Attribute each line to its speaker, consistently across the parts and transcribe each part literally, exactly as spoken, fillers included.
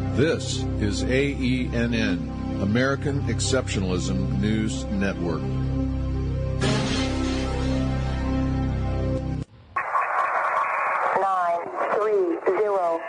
Speaker 1: This is A E N N, American Exceptionalism News Network.
Speaker 2: Nine, three, zero,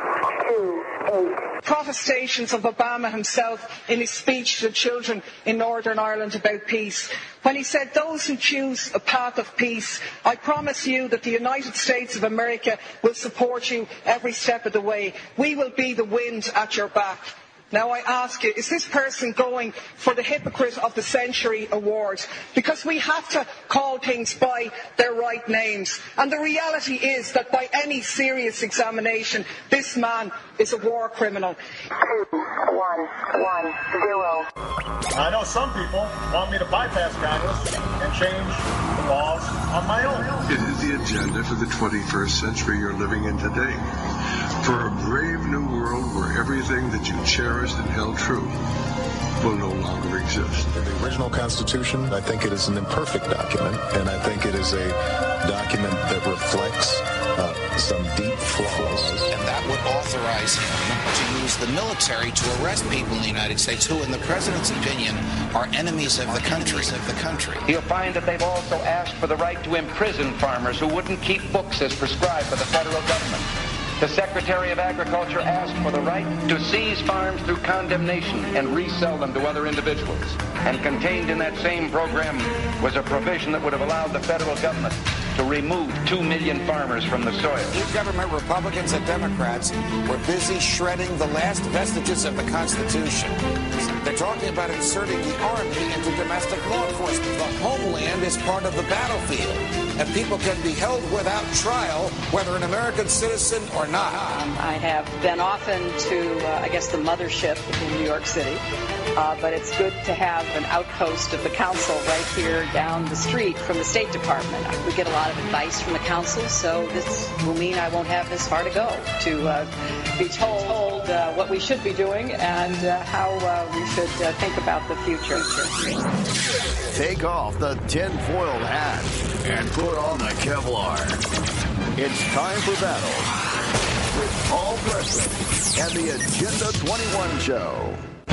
Speaker 2: two, eight.
Speaker 3: Protestations of Obama himself in his speech to children in Northern Ireland about peace, when he said, "Those who choose a path of peace, I promise you that the United States of America will support you every step of the way. We will be the wind at your back." Now I ask you, is this person going for the Hypocrite of the Century award? Because we have to call things by their right names. And the reality is that by any serious examination, this man is a war criminal.
Speaker 2: Two, one, one, zero.
Speaker 4: I know some people want me to bypass Congress and change the laws on my own.
Speaker 5: It is the agenda for the twenty-first century you're living in today. For a brave new world where everything that you cherished and held true will no longer exist.
Speaker 6: The original Constitution, I think it is an imperfect document, and I think it is a document that reflects uh, some deep flaws.
Speaker 7: And that would authorize him to use the military to arrest people in the United States who, in the president's opinion, are enemies of the country. Of the country.
Speaker 8: You'll find that they've also asked for the right to imprison farmers who wouldn't keep books as prescribed by the federal government. The Secretary of Agriculture asked for the right to seize farms through condemnation and resell them to other individuals. And contained in that same program was a provision that would have allowed the federal government to remove two million farmers from the soil.
Speaker 7: New government, Republicans and Democrats, were busy shredding the last vestiges of the Constitution. They're talking about inserting the Army into domestic law enforcement. The homeland is part of the battlefield, and people can be held without trial, whether an American citizen or not.
Speaker 9: Um, I have been often to, uh, I guess, the mothership in New York City, uh, but it's good to have an outpost of the council right here down the street from the State Department. We get a lot of advice from the council, so this will mean I won't have this far to go to uh, be told uh, what we should be doing and uh, how uh, we should uh, think about the future.
Speaker 10: Take off the tinfoil hat and put on the Kevlar. It's time for battle with Paul Preston and the Agenda twenty-one Show.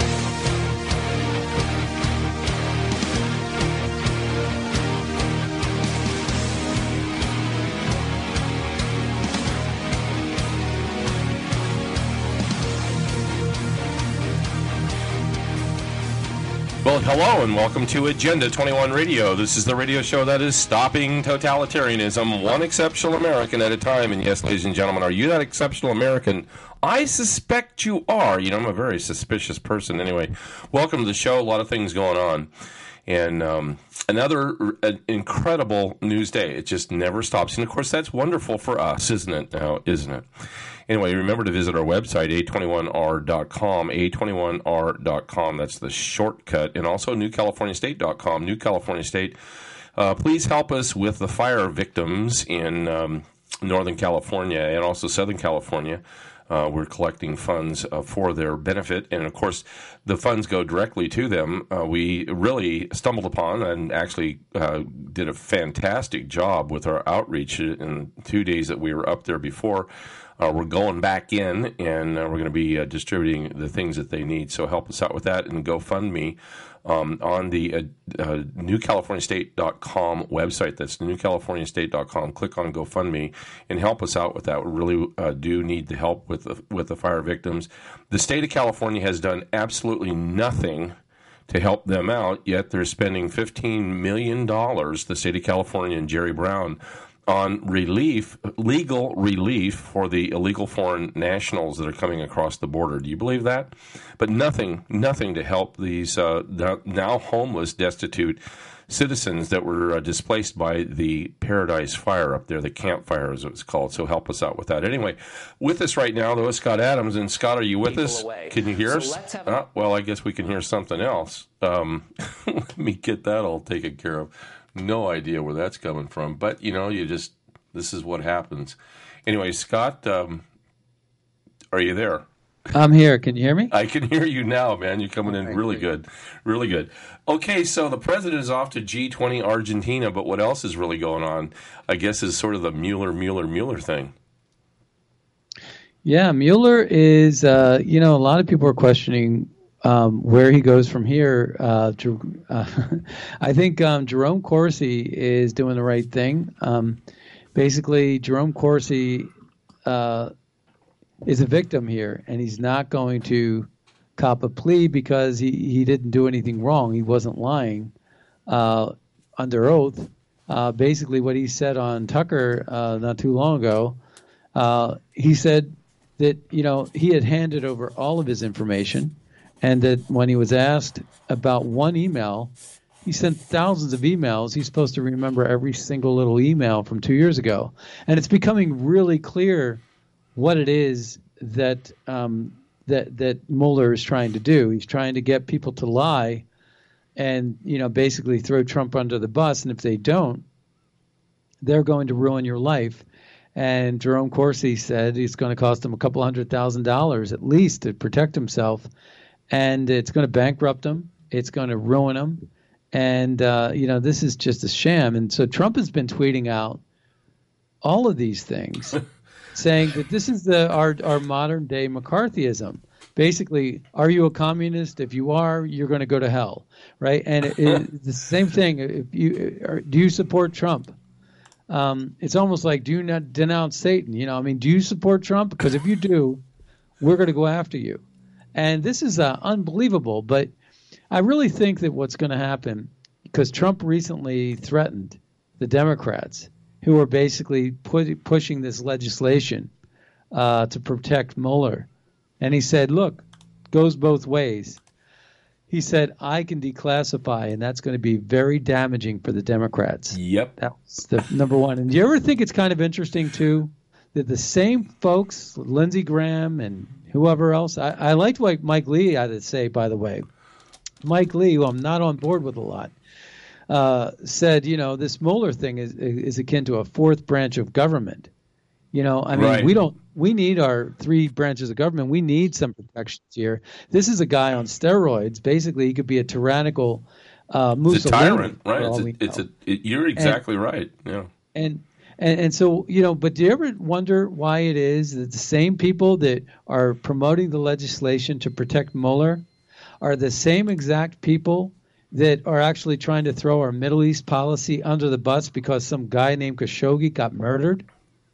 Speaker 11: Well, hello and welcome to Agenda twenty-one Radio. This is the radio show that is stopping totalitarianism, one exceptional American at a time. And yes, ladies and gentlemen, are you that exceptional American? I suspect you are. You know, I'm a very suspicious person anyway. Welcome to the show. A lot of things going on. And um, another uh, incredible news day. It just never stops. And, of course, that's wonderful for us, isn't it now, isn't it? Anyway, remember to visit our website, A twenty-one R dot com, A twenty-one R dot com. That's the shortcut. And also New California State dot com, New California State. Uh, please help us with the fire victims in um, Northern California and also Southern California. Uh, we're collecting funds uh, for their benefit, and of course, the funds go directly to them. Uh, we really stumbled upon and actually uh, did a fantastic job with our outreach in two days that we were up there before. Uh, we're going back in, and uh, we're going to be uh, distributing the things that they need. So help us out with that, and GoFundMe um, on the uh, uh, New California State dot com website. That's New California State dot com. Click on GoFundMe and help us out with that. We really uh, do need the help with the, with the fire victims. The state of California has done absolutely nothing to help them out, yet they're spending fifteen million dollars, the state of California and Jerry Brown, on relief, legal relief for the illegal foreign nationals that are coming across the border. Do you believe that? But nothing, nothing to help these uh, now homeless, destitute citizens that were uh, displaced by the Paradise Fire up there, the Camp Fire as it's called. So help us out with that. Anyway, with us right now, though, is Scott Adams. And Scott, are you with People us? Away. Can you hear so us? Uh, well, I guess we can hear something else. Um, let me get that all taken care of. No idea where that's coming from, but, you know, you just, this is what happens. Anyway, Scott, um, are you there?
Speaker 12: I'm here. Can you hear me?
Speaker 11: I can hear you now, man. You're coming in really good. Really good. Okay, so the president is off to G twenty Argentina, but what else is really going on, I guess, is sort of the Mueller, Mueller, Mueller thing.
Speaker 12: Yeah, Mueller is, uh, you know, a lot of people are questioning um, where he goes from here. Uh, to, uh, I think um, Jerome Corsi is doing the right thing. Um, basically, Jerome Corsi uh, is a victim here, and he's not going to cop a plea because he, he didn't do anything wrong. He wasn't lying uh, under oath. Uh, basically, what he said on Tucker uh, not too long ago, uh, he said that, you know, he had handed over all of his information, and that when he was asked about one email, he sent thousands of emails. He's supposed to remember every single little email from two years ago. And it's becoming really clear what it is that um, that that Mueller is trying to do. He's trying to get people to lie and, you know, basically throw Trump under the bus. And if they don't, they're going to ruin your life. And Jerome Corsi said it's going to cost him a couple hundred thousand dollars at least to protect himself. And it's going to bankrupt him. It's going to ruin him. And, uh, you know, this is just a sham. And so Trump has been tweeting out all of these things, saying that this is the our, our modern day McCarthyism. Basically, are you a communist? If you are, you're going to go to hell, right? And it, it's the same thing. If you do you support Trump? Um, it's almost like, do you not denounce Satan? You know, I mean, do you support Trump? Because if you do, we're going to go after you. And this is uh, unbelievable. But I really think that what's going to happen, because Trump recently threatened the Democrats who are basically put, pushing this legislation uh, to protect Mueller. And he said, look, goes both ways. He said, I can declassify, and that's going to be very damaging for the Democrats.
Speaker 11: Yep.
Speaker 12: That's the number one. And do you ever think it's kind of interesting, too, that the same folks, Lindsey Graham and whoever else, I, I liked what Mike Lee had to say, by the way. Mike Lee, who I'm not on board with a lot, uh, said, you know, this Mueller thing is, is akin to a fourth branch of government. You know, I mean,
Speaker 11: right.
Speaker 12: we don't. We need our three branches of government. We need some protections here. This is a guy on steroids. Basically, he could be a tyrannical uh, Mussolini.
Speaker 11: It's a tyrant, right? It's a, it's a, it, you're exactly and, right. Yeah.
Speaker 12: And, and and so, you know, but do you ever wonder why it is that the same people that are promoting the legislation to protect Mueller are the same exact people that are actually trying to throw our Middle East policy under the bus because some guy named Khashoggi got murdered?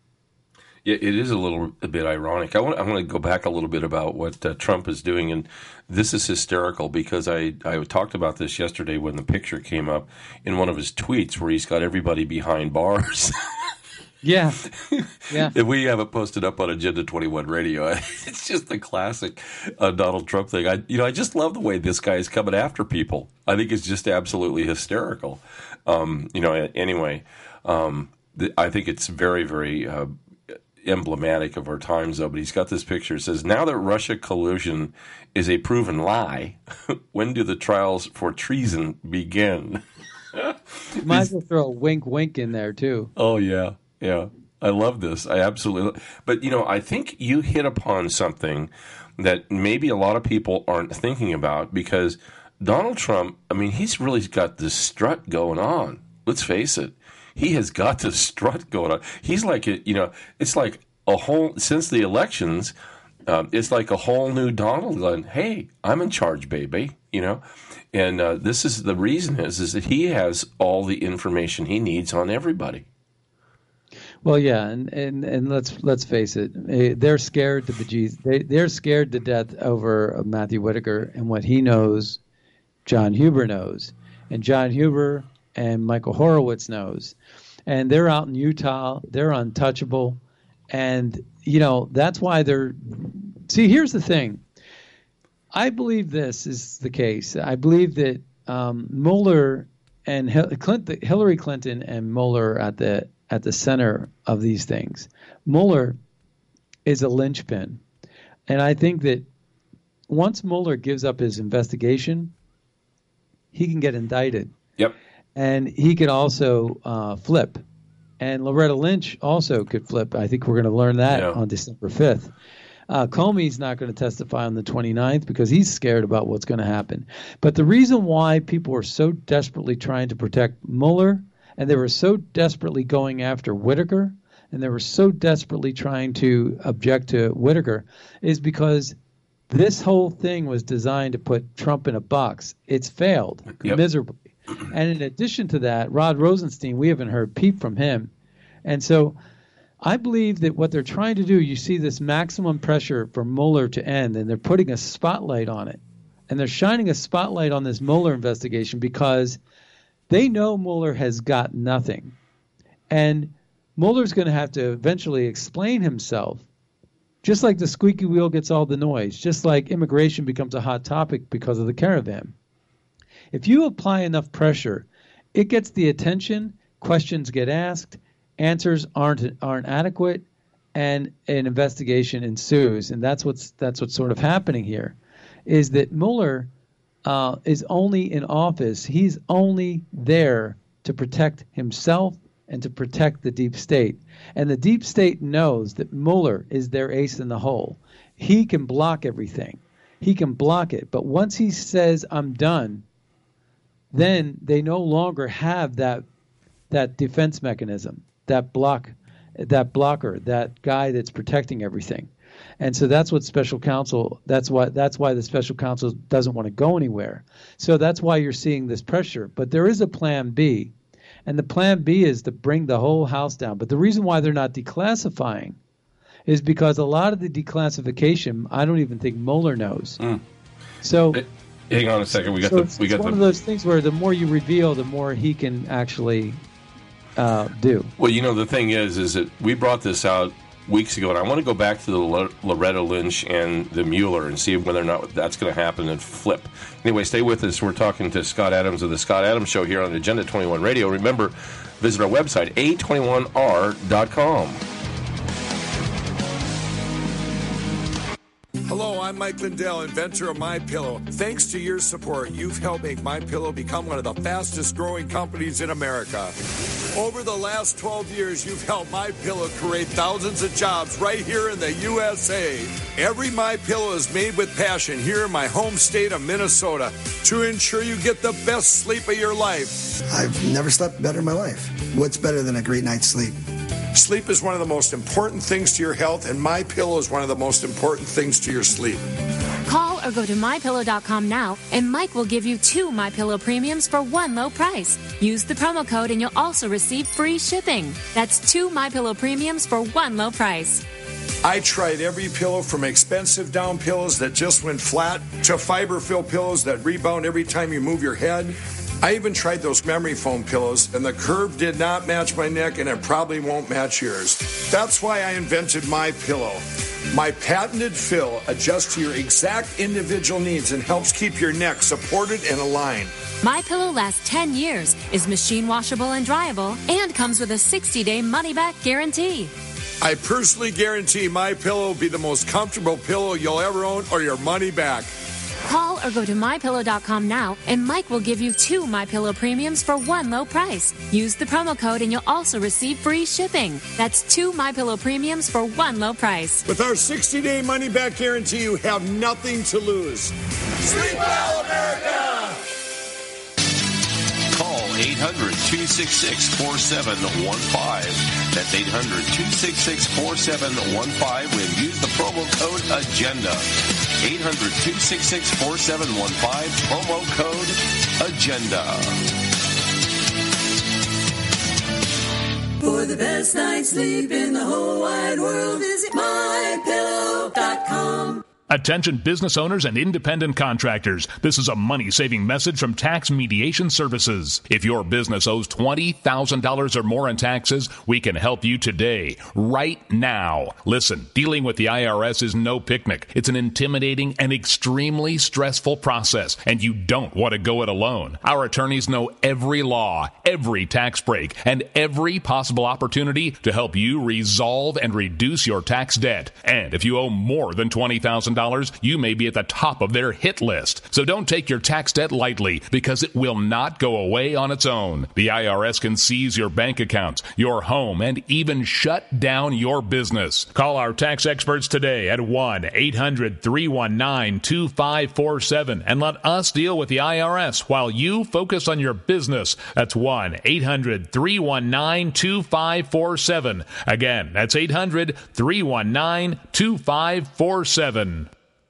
Speaker 11: Yeah, it is a little a bit ironic. I want I want to go back a little bit about what uh, Trump is doing, and this is hysterical because I, I talked about this yesterday when the picture came up in one of his tweets where he's got everybody behind bars.
Speaker 12: Yeah, yeah.
Speaker 11: And we have it posted up on Agenda twenty-one Radio. It's just the classic uh, Donald Trump thing. I you know I just love the way this guy is coming after people. I think it's just absolutely hysterical. Um, you know. Anyway, um, th- I think it's very very. Uh, emblematic of our times, though. But he's got this picture. It says, now that Russia collusion is a proven lie, when do the trials for treason begin?
Speaker 12: Might as well throw a wink wink in there too.
Speaker 11: Oh yeah, yeah. I love this. I absolutely. But you know, I think you hit upon something that maybe a lot of people aren't thinking about, because Donald Trump, I mean, he's really got this strut going on. Let's face it. He has got this strut going on. He's like, a, you know, it's like a whole, since the elections, um, it's like a whole new Donald going, hey, I'm in charge, baby, you know. And uh, this is the reason is, is that he has all the information he needs on everybody.
Speaker 12: Well, yeah, and, and, and let's let's face it, they're scared to bejeez. They they're scared to death over Matthew Whitaker and what he knows. John Huber knows, and John Huber and Michael Horowitz knows, and they're out in Utah. They're untouchable, and you know that's why they're. See, here's the thing. I believe this is the case. I believe that um, Mueller and Hil- Clinton, Hillary Clinton and Mueller at the at the center of these things. Mueller is a linchpin, and I think that once Mueller gives up his investigation, he can get indicted.
Speaker 11: Yep.
Speaker 12: And he can also uh, flip. And Loretta Lynch also could flip. I think we're going to learn that yeah. on December fifth. Uh, Comey's not going to testify on the twenty-ninth because he's scared about what's going to happen. But the reason why people are so desperately trying to protect Mueller and they were so desperately going after Whitaker and they were so desperately trying to object to Whitaker is because this whole thing was designed to put Trump in a box. It's failed yep. miserably. And in addition to that, Rod Rosenstein, we haven't heard peep from him. And so I believe that what they're trying to do, you see this maximum pressure for Mueller to end, and they're putting a spotlight on it. And they're shining a spotlight on this Mueller investigation because they know Mueller has got nothing. And Mueller's going to have to eventually explain himself, just like the squeaky wheel gets all the noise, just like immigration becomes a hot topic because of the caravan. If you apply enough pressure, it gets the attention, questions get asked, answers aren't aren't adequate, and an investigation ensues. And that's what's that's what's sort of happening here, is that Mueller uh, is only in office. He's only there to protect himself and to protect the deep state. And the deep state knows that Mueller is their ace in the hole. He can block everything. He can block it. But once he says, I'm done, then they no longer have that that defense mechanism, that block, that blocker, that guy that's protecting everything. And so that's what special counsel, that's why that's why the special counsel doesn't want to go anywhere. So that's why you're seeing this pressure. But there is a plan B. And the plan B is to bring the whole house down. But the reason why they're not declassifying is because a lot of the declassification, I don't even think Mueller knows. Mm. So,
Speaker 11: it, hang on a second. We got
Speaker 12: so
Speaker 11: the.
Speaker 12: It's,
Speaker 11: we got
Speaker 12: it's one
Speaker 11: the,
Speaker 12: of those things where the more you reveal, the more he can actually uh, do.
Speaker 11: Well, you know, the thing is, is that we brought this out weeks ago, and I want to go back to the Loretta Lynch and the Mueller and see whether or not that's going to happen and flip. Anyway, stay with us. We're talking to Scott Adams of the Scott Adams Show here on Agenda twenty-one Radio. Remember, visit our website, A twenty-one R dot com.
Speaker 13: Hello, I'm Mike Lindell, inventor of MyPillow. Thanks to your support, you've helped make MyPillow become one of the fastest growing companies in America. Over the last twelve years, you've helped MyPillow create thousands of jobs right here in the U S A. Every MyPillow is made with passion here in my home state of Minnesota to ensure you get the best sleep of your life.
Speaker 14: I've never slept better in my life. What's better than a great night's sleep?
Speaker 13: Sleep is one of the most important things to your health, and MyPillow is one of the most important things to your sleep.
Speaker 15: Call or go to my pillow dot com now, and Mike will give you two MyPillow premiums for one low price. Use the promo code, and you'll also receive free shipping. That's two MyPillow premiums for one low price.
Speaker 13: I tried every pillow, from expensive down pillows that just went flat to fiber-filled pillows that rebound every time you move your head. I even tried those memory foam pillows, and the curve did not match my neck, and it probably won't match yours. That's why I invented MyPillow. My patented fill adjusts to your exact individual needs and helps keep your neck supported and aligned.
Speaker 15: MyPillow lasts ten years, is machine washable and dryable, and comes with a sixty-day money-back guarantee.
Speaker 13: I personally guarantee MyPillow will be the most comfortable pillow you'll ever own, or your money back.
Speaker 15: Call or go to my pillow dot com now, and Mike will give you two MyPillow premiums for one low price. Use the promo code, and you'll also receive free shipping. That's two MyPillow premiums for one low price.
Speaker 13: With our sixty-day money-back guarantee, you have nothing to lose. Sleep well, America!
Speaker 11: Call eight hundred, two six six, four seven one five. That's eight hundred, two six six, four seven one five. And use the promo code AGENDA. eight hundred, two six six, four seven one five. Promo code AGENDA.
Speaker 16: For the best night's sleep in the whole wide world, visit my pillow dot com.
Speaker 17: Attention business owners and independent contractors. This is a money-saving message from Tax Mediation Services. If your business owes twenty thousand dollars or more in taxes, we can help you today, right now. Listen, dealing with the I R S is no picnic. It's an intimidating and extremely stressful process, and you don't want to go it alone. Our attorneys know every law, every tax break, and every possible opportunity to help you resolve and reduce your tax debt. And if you owe more than twenty thousand dollars, dollars, you may be at the top of their hit list. So don't take your tax debt lightly, because it will not go away on its own. The I R S can seize your bank accounts, your home, and even shut down your business. Call our tax experts today at one eight hundred three one nine two five four seven and let us deal with the I R S while you focus on your business. That's one eight hundred three one nine two five four seven. Again, that's eight hundred three one nine two five four seven.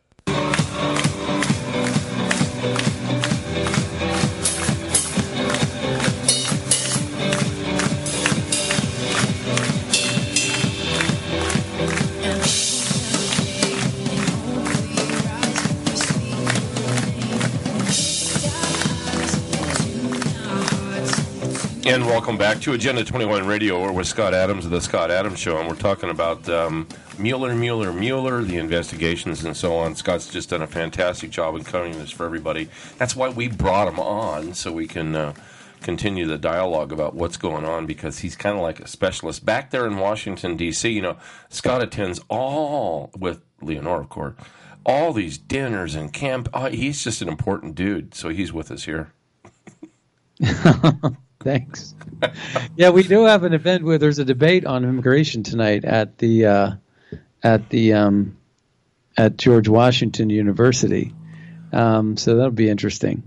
Speaker 11: And welcome back to Agenda twenty-one Radio. We're with Scott Adams of The Scott Adams Show, and we're talking about um, Mueller, Mueller, Mueller, the investigations and so on. Scott's just done a fantastic job in covering this for everybody. That's why we brought him on, so we can uh, continue the dialogue about what's going on, because he's kind of like a specialist. Back there in Washington, D C, you know, Scott attends all, with Leonore, of course, all these dinners and camp. Oh, he's just an important dude, so he's with us here.
Speaker 12: Thanks. Yeah, we do have an event where there's a debate on immigration tonight at the uh, at the um, at George Washington University. Um, so that'll be interesting.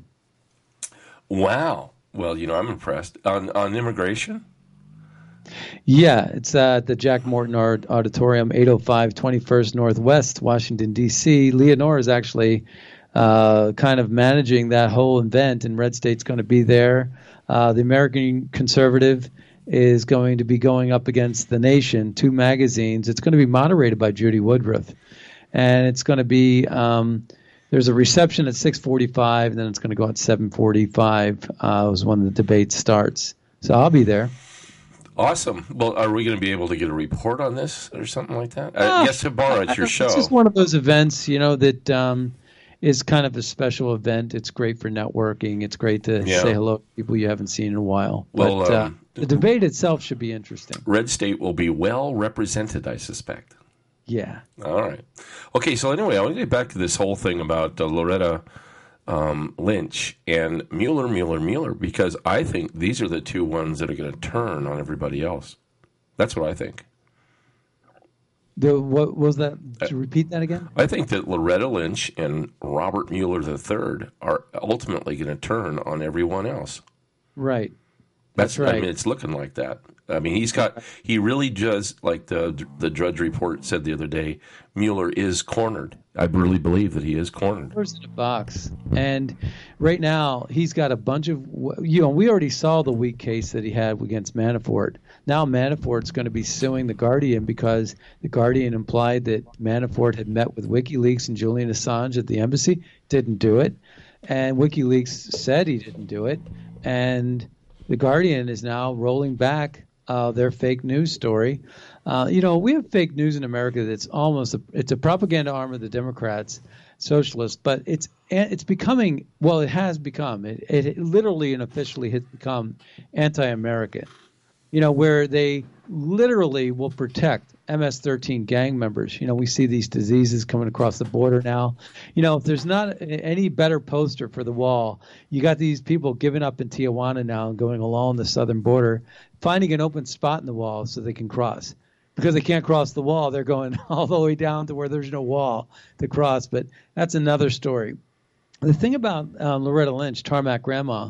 Speaker 11: Wow. Well, you know, I'm impressed on on immigration.
Speaker 12: Yeah, it's uh, at the Jack Morton Art Auditorium, eight oh five twenty-first Northwest, Washington, D C. Leonore is actually uh, kind of managing that whole event, and Red State's going to be there. Uh, the American Conservative is going to be going up against The Nation, two magazines. It's going to be moderated by Judy Woodruff. And it's going to be, um, there's a reception at six forty-five, and then it's going to go at seven forty-five uh, is when the debate starts. So I'll be there.
Speaker 11: Awesome. Well, are we going to be able to get a report on this or something like that? Uh, uh, yes, tomorrow at your show.
Speaker 12: It's just one of those events, you know, that um, is kind of a special event. It's great for networking. It's great to yeah. say hello to people you haven't seen in a while.
Speaker 11: Well,
Speaker 12: but
Speaker 11: um,
Speaker 12: uh, the debate itself should be interesting.
Speaker 11: Red State will be well represented, I suspect.
Speaker 12: Yeah.
Speaker 11: All right. Okay, so anyway, I want to get back to this whole thing about uh, Loretta um, Lynch and Mueller, Mueller, Mueller, because I think these are the two ones that are going to turn on everybody else. That's what I think.
Speaker 12: The, what was that? Could you repeat that again?
Speaker 11: I think that Loretta Lynch and Robert Mueller the third are ultimately going to turn on everyone else.
Speaker 12: Right.
Speaker 11: That's,
Speaker 12: That's right.
Speaker 11: I mean, it's looking like that. I mean, he's got, he really does, like the the Drudge Report said the other day, Mueller is cornered. I really believe that he is cornered.
Speaker 12: Mueller's in a box. And right now, he's got a bunch of, you know, we already saw the weak case that he had against Manafort. Now Manafort's going to be suing The Guardian because The Guardian implied that Manafort had met with WikiLeaks and Julian Assange at the embassy, didn't do it. And WikiLeaks said he didn't do it. And The Guardian is now rolling back uh, their fake news story. Uh, you know, we have fake news in America that's almost a, it's a propaganda arm of the Democrats, socialists, but it's it's becoming, well, it has become, it, it literally and officially has become anti-American. You know, where they literally will protect M S thirteen gang members. You know, we see these diseases coming across the border now. You know, if there's not any better poster for the wall, you got these people giving up in Tijuana now and going along the southern border, finding an open spot in the wall so they can cross. Because they can't cross the wall, they're going all the way down to where there's no wall to cross. But that's another story. The thing about um, Loretta Lynch, Tarmac Grandma,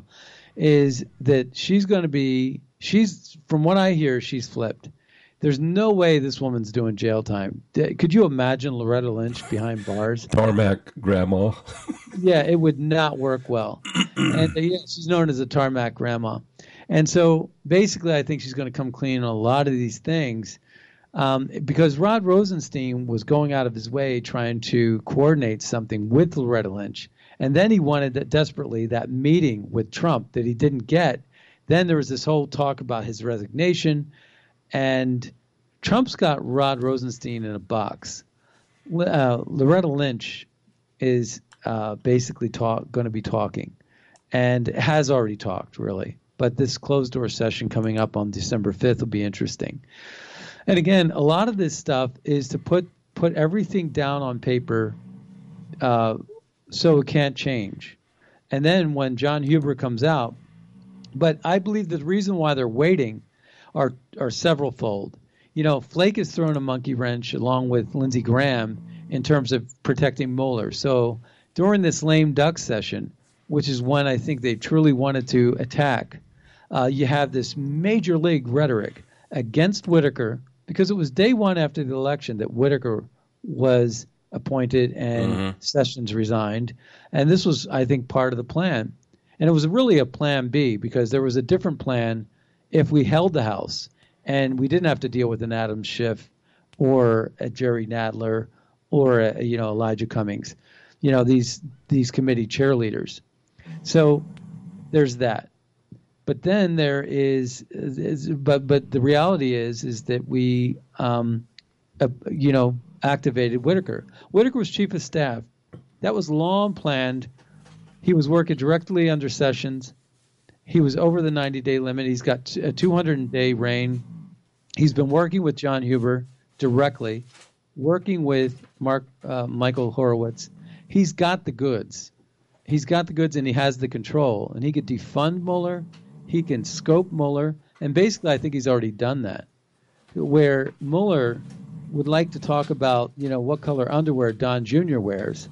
Speaker 12: is that she's going to be, she's, from what I hear, she's flipped. There's no way this woman's doing jail time. Could you imagine Loretta Lynch behind bars?
Speaker 11: Tarmac Grandma.
Speaker 12: Yeah, it would not work well. And uh, yeah, she's known as a Tarmac Grandma. And so basically I think she's going to come clean on a lot of these things. Um, because Rod Rosenstein was going out of his way trying to coordinate something with Loretta Lynch. And then he wanted that desperately that meeting with Trump that he didn't get. Then there was this whole talk about his resignation. And Trump's got Rod Rosenstein in a box. Uh, Loretta Lynch is uh, basically talk, going to be talking and has already talked, really. But this closed-door session coming up on December fifth will be interesting. And again, a lot of this stuff is to put put everything down on paper uh, so it can't change. And then when John Huber comes out, but I believe that the reason why they're waiting are are several-fold. You know, Flake is throwing a monkey wrench along with Lindsey Graham in terms of protecting Mueller. So during this lame duck session, which is when I think they truly wanted to attack, uh, you have this major league rhetoric against Whitaker, because it was day one after the election that Whitaker was appointed and mm-hmm. Sessions resigned. And this was, I think, part of the plan. And it was really a plan B, because there was a different plan if we held the House and we didn't have to deal with an Adam Schiff or a Jerry Nadler or a, you know, Elijah Cummings, you know, these these committee chair leaders. So there's that. But then there is, is but but the reality is is that we, um, uh, you know, activated Whitaker. Whitaker was chief of staff. That was long planned. He was working directly under Sessions. He was over the ninety-day limit. He's got a two hundred day reign. He's been working with John Huber directly, working with Mark uh, Michael Horowitz. He's got the goods. He's got the goods, and he has the control. And he could defund Mueller. He can scope Mueller. And basically, I think he's already done that, where Mueller would like to talk about, you know, what color underwear Don Junior wears.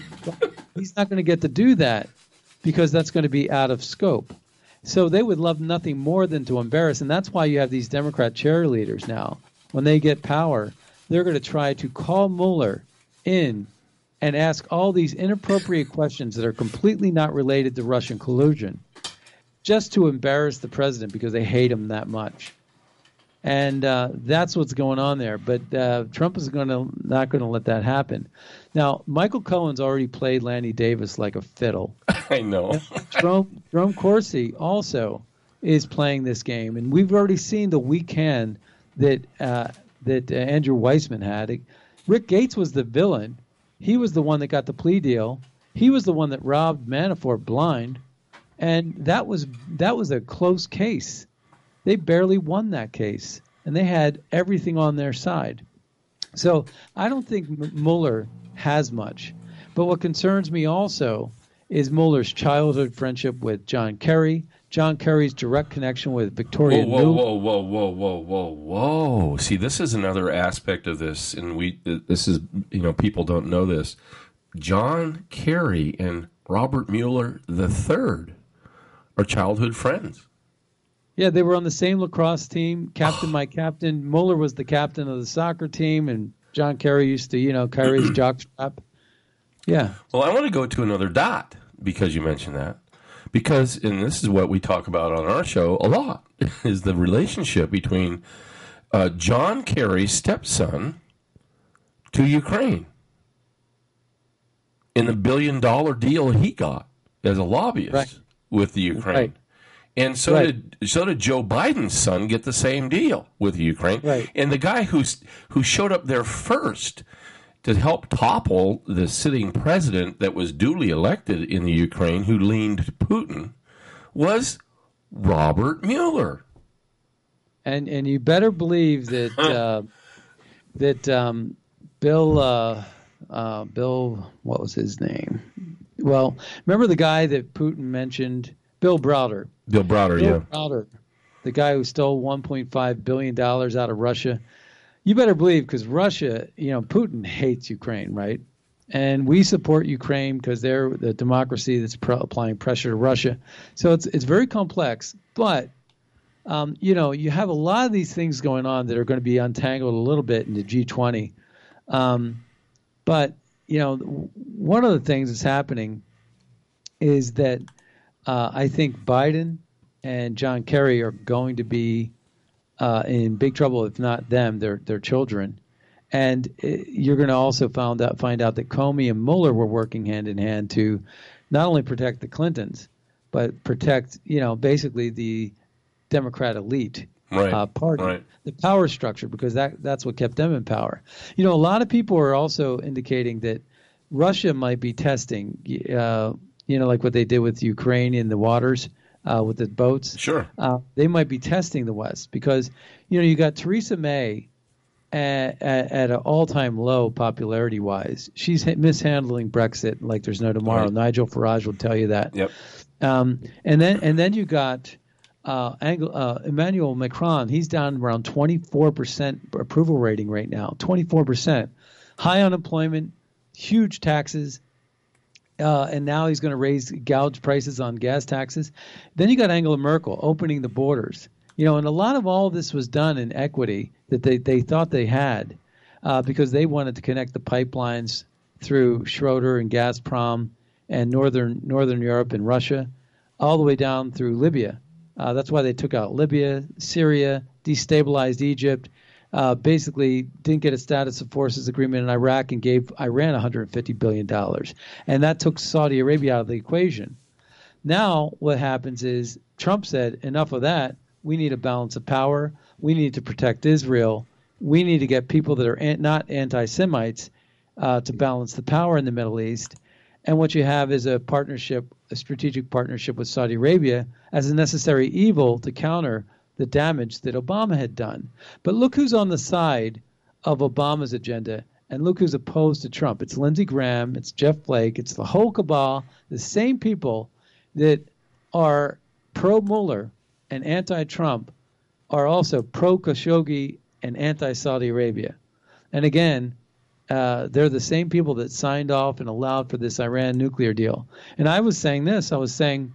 Speaker 12: He's not going to get to do that because that's going to be out of scope. So they would love nothing more than to embarrass. And that's why you have these Democrat cheerleaders now. When they get power, they're going to try to call Mueller in and ask all these inappropriate questions that are completely not related to Russian collusion, just to embarrass the president because they hate him that much. And uh, that's what's going on there. But uh, Trump is going to not going to let that happen. Now, Michael Cohen's already played Lanny Davis like a fiddle.
Speaker 11: I know.
Speaker 12: Jerome, Jerome Corsi also is playing this game, and we've already seen the weak hand that uh, that uh, Andrew Weissman had. Rick Gates was the villain. He was the one that got the plea deal. He was the one that robbed Manafort blind, and that was that was a close case. They barely won that case, and they had everything on their side. So I don't think Mueller has much. But what concerns me also is Mueller's childhood friendship with John Kerry, John Kerry's direct connection with Victoria
Speaker 11: Whoa, whoa,
Speaker 12: Nuland.
Speaker 11: whoa, whoa, whoa, whoa, whoa, whoa. See, this is another aspect of this, and we this is, you know, people don't know this. John Kerry and Robert Mueller the third are childhood friends.
Speaker 12: Yeah, they were on the same lacrosse team. Captain, my captain. Mueller was the captain of the soccer team, and John Kerry used to, you know, carry his jockstrap. Yeah.
Speaker 11: Well, I want to go to another dot because you mentioned that. Because, and this is what we talk about on our show a lot, is the relationship between uh, John Kerry's stepson to Ukraine in the billion-dollar deal he got as a lobbyist
Speaker 12: right.
Speaker 11: with the Ukraine.
Speaker 12: Right.
Speaker 11: And so
Speaker 12: right.
Speaker 11: did so did Joe Biden's son get the same deal with Ukraine.
Speaker 12: Right.
Speaker 11: And the guy who's who showed up there first to help topple the sitting president that was duly elected in the Ukraine, who leaned to Putin, was Robert Mueller.
Speaker 12: And and you better believe that uh, that um, Bill uh, uh, Bill what was his name? Well, remember the guy that Putin mentioned, Bill Browder.
Speaker 11: Bill Browder,
Speaker 12: Bill
Speaker 11: yeah.
Speaker 12: Browder, the guy who stole one point five billion dollars out of Russia. You better believe, because Russia, you know, Putin hates Ukraine, right? And we support Ukraine because they're the democracy that's pro- applying pressure to Russia. So it's it's very complex. But, um, you know, you have a lot of these things going on that are going to be untangled a little bit in the G twenty. Um, but, you know, one of the things that's happening is that uh, I think Biden and John Kerry are going to be Uh, in big trouble, if not them, their their children. And it, you're going to also found out, find out that Comey and Mueller were working hand in hand to not only protect the Clintons, but protect, you know, basically the Democrat elite
Speaker 11: right.
Speaker 12: uh, party,
Speaker 11: right.
Speaker 12: the power structure, because that that's what kept them in power. You know, a lot of people are also indicating that Russia might be testing, uh, you know, like what they did with Ukraine in the waters. Uh, with the boats,
Speaker 11: sure,
Speaker 12: uh, they might be testing the West because, you know, you got Theresa May at, at, at an all-time low popularity-wise. She's mishandling Brexit like there's no tomorrow. Right. Nigel Farage will tell you that.
Speaker 11: Yep.
Speaker 12: Um, and then and then you got uh, Anglo, uh, Emmanuel Macron. He's down around twenty-four percent approval rating right now. twenty-four percent. High unemployment, huge taxes. Uh, and now he's going to raise gouge prices on gas taxes. Then you got Angela Merkel opening the borders. You know, and a lot of all of this was done in equity that they, they thought they had uh, because they wanted to connect the pipelines through Schroeder and Gazprom and northern Northern Europe and Russia all the way down through Libya. Uh, that's why they took out Libya, Syria, destabilized Egypt, uh, basically didn't get a status of forces agreement in Iraq and gave Iran one hundred fifty billion dollars. And that took Saudi Arabia out of the equation. Now what happens is Trump said, enough of that. We need a balance of power. We need to protect Israel. We need to get people that are an- not anti-Semites uh, to balance the power in the Middle East. And what you have is a partnership, a strategic partnership with Saudi Arabia as a necessary evil to counter the damage that Obama had done. But look who's on the side of Obama's agenda, and look who's opposed to Trump. It's Lindsey Graham, it's Jeff Flake, it's the whole cabal, the same people that are pro-Mueller and anti-Trump are also pro-Khashoggi and anti-Saudi Arabia. And again, uh, they're the same people that signed off and allowed for this Iran nuclear deal. And I was saying this, I was saying,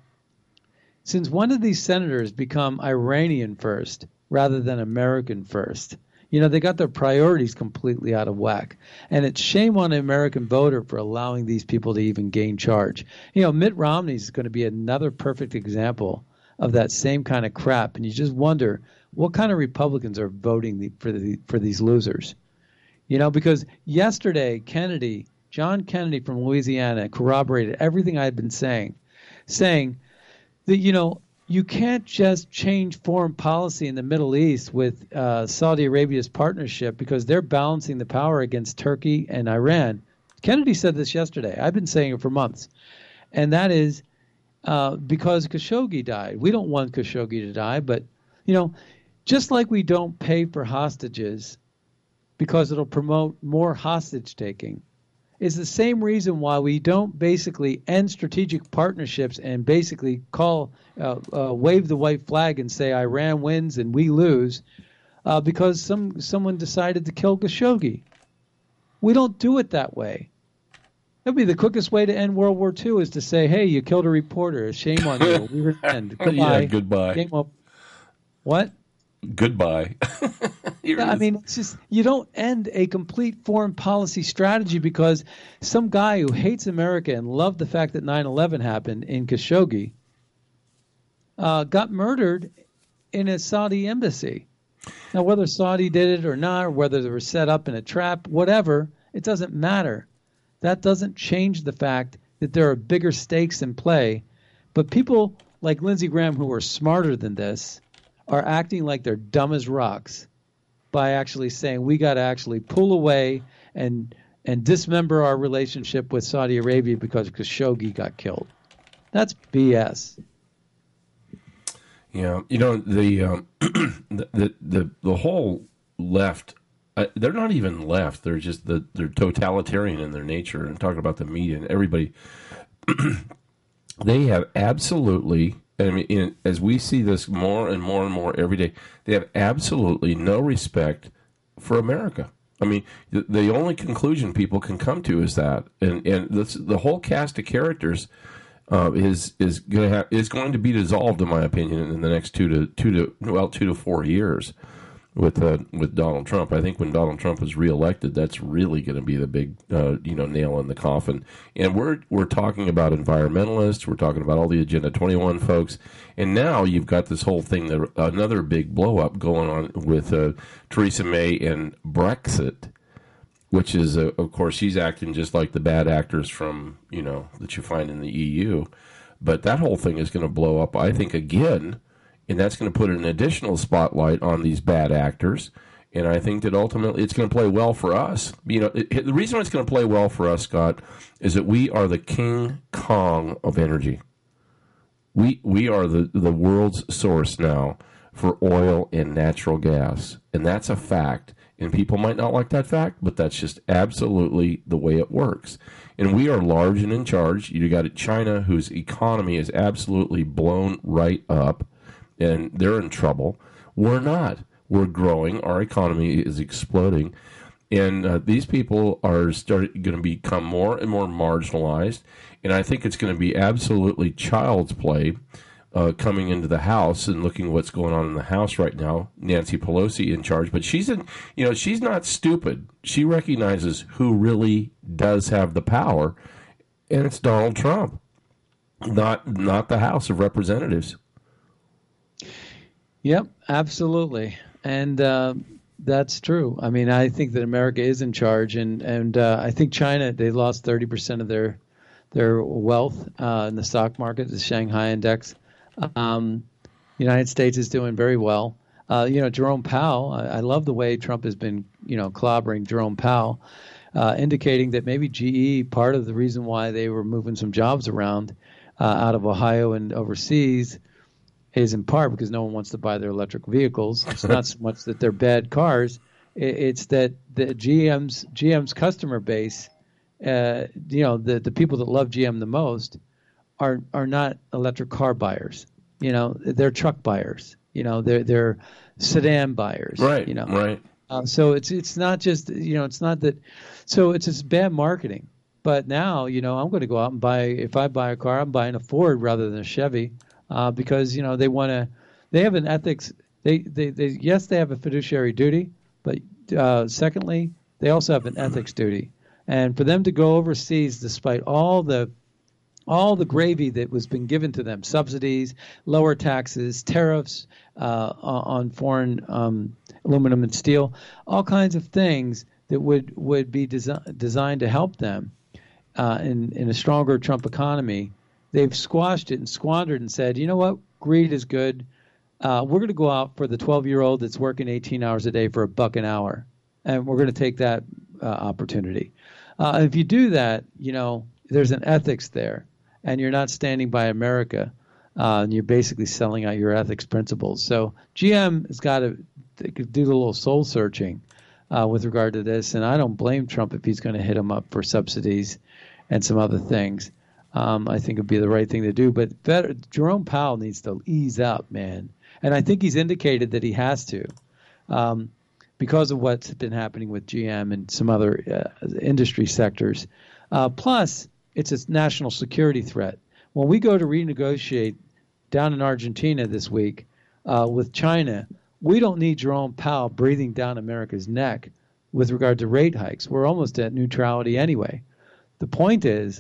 Speaker 12: since when did these senators become Iranian first rather than American first? You know, they got their priorities completely out of whack. And it's shame on the American voter for allowing these people to even gain charge. You know, Mitt Romney is going to be another perfect example of that same kind of crap. And you just wonder what kind of Republicans are voting the, for the, for these losers. You know, because yesterday, Kennedy, John Kennedy from Louisiana, corroborated everything I had been saying, saying that, you know, you can't just change foreign policy in the Middle East with uh, Saudi Arabia's partnership because they're balancing the power against Turkey and Iran. Kennedy said this yesterday. I've been saying it for months. And that is uh, because Khashoggi died. We don't want Khashoggi to die, but, you know, just like we don't pay for hostages because it'll promote more hostage taking, is the same reason why we don't basically end strategic partnerships and basically call, uh, uh, wave the white flag and say Iran wins and we lose uh, because some someone decided to kill Khashoggi. We don't do it that way. That'd be the quickest way to end World War Two is to say, hey, you killed a reporter. Shame on you. We were end. Goodbye.
Speaker 11: Yeah, goodbye.
Speaker 12: Game up. What?
Speaker 11: Goodbye.
Speaker 12: Yeah, I mean, it's just you don't end a complete foreign policy strategy because some guy who hates America and loved the fact that nine eleven happened in Khashoggi uh, got murdered in a Saudi embassy. Now, whether Saudi did it or not, or whether they were set up in a trap, whatever, it doesn't matter. That doesn't change the fact that there are bigger stakes in play. But people like Lindsey Graham, who are smarter than this, are acting like they're dumb as rocks by actually saying we got to actually pull away and and dismember our relationship with Saudi Arabia because Khashoggi got killed. That's B S.
Speaker 11: Yeah, you know the um, the, the the the whole left. Uh, they're not even left. They're just the they're totalitarian in their nature. And talking about the media and everybody, they have absolutely. I mean, in, as we see this more and more and more every day, they have absolutely no respect for America. I mean, the, the only conclusion people can come to is that, and and this, the whole cast of characters uh, is is going to have is going to be dissolved, in my opinion, in the next two to two to well two to four years with uh, with Donald Trump. I think when Donald Trump is reelected, that's really going to be the big uh, you know nail in the coffin. And we're we're talking about environmentalists, we're talking about all the Agenda twenty-one folks, and now you've got this whole thing, that another big blow up going on with uh, Theresa May and Brexit, which is uh, of course she's acting just like the bad actors from you know that you find in the E U, but that whole thing is going to blow up, I think, again. And that's going to put an additional spotlight on these bad actors. And I think that ultimately it's going to play well for us. You know, it, it, the reason it's going to play well for us, Scott, is that we are the King Kong of energy. We we are the, the world's source now for oil and natural gas. And that's a fact. And people might not like that fact, but that's just absolutely the way it works. And we are large and in charge. You got China, whose economy is absolutely blown right up, and they're in trouble. We're not. We're growing. Our economy is exploding. And uh, these people are start, going to become more and more marginalized. And I think it's going to be absolutely child's play uh, coming into the House and looking what's going on in the House right now. Nancy Pelosi in charge, but she's in, you know, she's not stupid. She recognizes who really does have the power, and it's Donald Trump, not not the House of Representatives.
Speaker 12: Yep, absolutely, and uh, that's true. I mean, I think that America is in charge, and and uh, I think China, they lost thirty percent of their their wealth uh, in the stock market, the Shanghai index. Um, United States is doing very well. Uh, you know, Jerome Powell, I, I love the way Trump has been, you know, clobbering Jerome Powell, uh, indicating that maybe G E, part of the reason why they were moving some jobs around uh, out of Ohio and overseas is in part because no one wants to buy their electric vehicles. It's not so much that they're bad cars. It's that the G M's G M's customer base, uh, you know, the, the people that love G M the most are are not electric car buyers. You know, they're truck buyers. You know, they're they're sedan buyers.
Speaker 11: Right.
Speaker 12: You know,
Speaker 11: right.
Speaker 12: Uh, so it's it's not just, you know, it's not that. So it's just bad marketing. But now, you know, I'm going to go out and buy. If I buy a car, I'm buying a Ford rather than a Chevy, uh, because you know they want to. They have an ethics. They, they they yes, they have a fiduciary duty, but uh, secondly, they also have an ethics duty. And for them to go overseas, despite all the all the gravy that was been given to them, subsidies, lower taxes, tariffs uh, on foreign um, aluminum and steel, all kinds of things that would, would be desi- designed to help them uh, in, in a stronger Trump economy, they've squashed it and squandered and said, you know what, greed is good. Uh, we're going to go out for the twelve-year-old that's working eighteen hours a day for a buck an hour, and we're going to take that uh, opportunity. Uh, if you do that, you know, there's an ethics there. And you're not standing by America, uh, and you're basically selling out your ethics principles. So G M has got to do a little soul searching uh, with regard to this, and I don't blame Trump if he's going to hit him up for subsidies and some other things. Um, I think it would be the right thing to do. But better, Jerome Powell needs to ease up, man. And I think he's indicated that he has to um, because of what's been happening with G M and some other uh, industry sectors. Uh, plus, it's a national security threat. When we go to renegotiate down in Argentina this week uh, with China, we don't need Jerome Powell breathing down America's neck with regard to rate hikes. We're almost at neutrality anyway. The point is,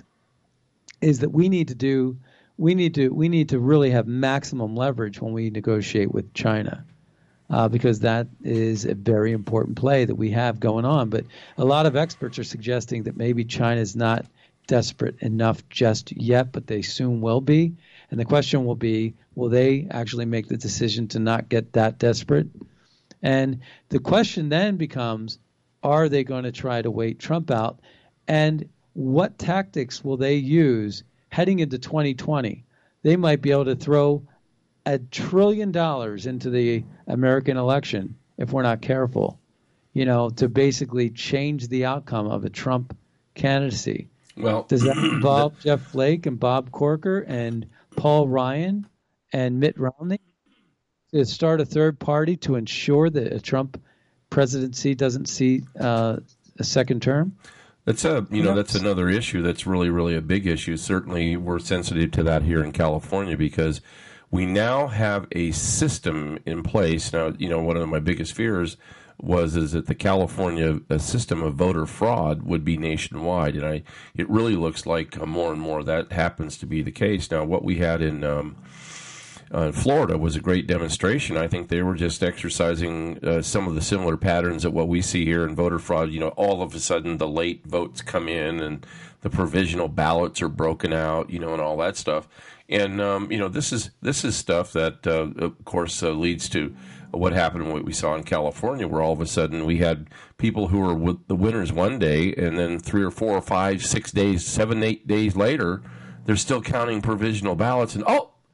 Speaker 12: is that we need to do, we need to, we need to really have maximum leverage when we negotiate with China, uh, because that is a very important play that we have going on. But a lot of experts are suggesting that maybe China is not desperate enough just yet, but they soon will be. And the question will be, will they actually make the decision to not get that desperate? And the question then becomes, are they going to try to wait Trump out? And what tactics will they use heading into twenty twenty? They might be able to throw a trillion dollars into the American election if we're not careful, you know, to basically change the outcome of a Trump candidacy.
Speaker 11: Well,
Speaker 12: does that involve Jeff Flake and Bob Corker and Paul Ryan and Mitt Romney to start a third party to ensure that a Trump presidency doesn't see uh, a second term?
Speaker 11: That's a you know that's another issue that's really really a big issue. Certainly, we're sensitive to that here in California because we now have a system in place. Now, you know, one of my biggest fears was is that the California system of voter fraud would be nationwide, and I it really looks like uh, more and more that happens to be the case. Now, what we had in um, uh, Florida was a great demonstration. I think they were just exercising uh, some of the similar patterns that what we see here in voter fraud. You know, all of a sudden the late votes come in and the provisional ballots are broken out, you know, and all that stuff. And um, you know, this is this is stuff that, uh, of course, uh, leads to what happened and what we saw in California, where all of a sudden we had people who were with the winners one day, and then three or four or five, six days, seven, eight days later, they're still counting provisional ballots, and oh,